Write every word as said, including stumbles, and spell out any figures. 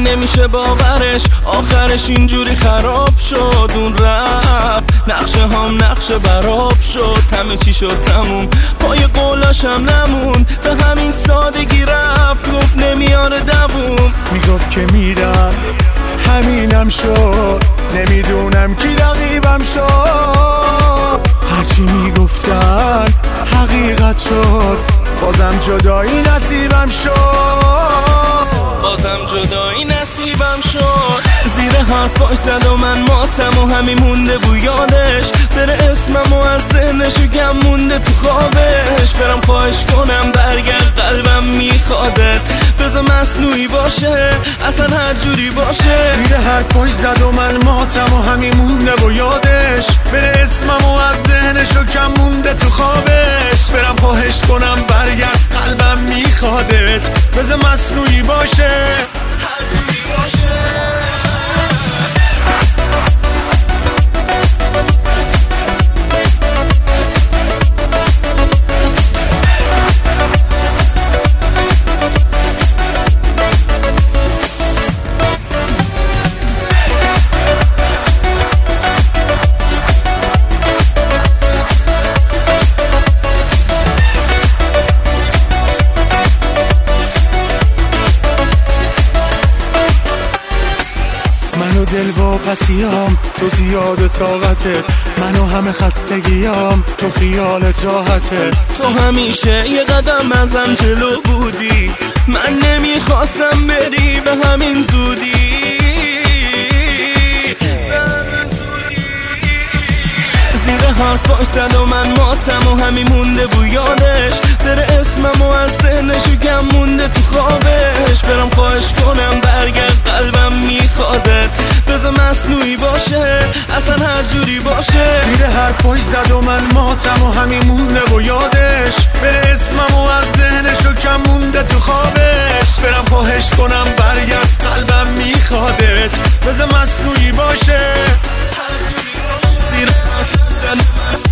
نمیشه باورش، آخرش اینجوری خراب شد. اون رفت نقشه هم نقشه براب شد، همه چی شد تموم، پای قولاش هم نمون، به همین سادگی رفت، گفت نمیاره دووم. میگفت که میرم همینم شد، نمیدونم کی رقیبم شد. هرچی میگفتن حقیقت شد، بازم جدایی نصیبم شد، بازم جدایی نصیبم شد. زیر حرفاش زد و من ماتم و همین مونده بو یادش، بره اسمم و از ذهنشو گم مونده تو خوابش. برم خواهش کنم برگرد قلبم میخوادت، بذار مصنوعی باشه اصلا هر جوری باشه. زیر حرفاش زد و من ماتم و همین مونده بو یادش، بره اسمم و از ذهنشو کم مونده تو خوابش. برم خواهش کنم برگرد قلبم میخوادت، بذار مصنوعی باشه هر جوری باشه. منو دل با پسیام تو زیاد طاقتت، منو همه خستگیام تو خیالت راحته. تو همیشه یه قدم ازم جلو بودی، من نمیخواستم بری به همین زودی. زیر حرفاش زد و من ماتم و همین مونده بو یادش، بره اسمم و از ذهنشو گم مونده تو خوابش. برم خواهش کنم برگرد قلبم میخوادت، بذار مصنوعی باشه اصلا هر جوری باشه. زیر حرفاش زد و من ماتم و همین مونده بو یادش، بره اسمم و از ذهنشو کم مونده تو خوابش. برم خواهش کنم برگرد قلبم میخوادت، بذار مصنوعی باشه هر جوری باشه. زیر حرفاش زد و من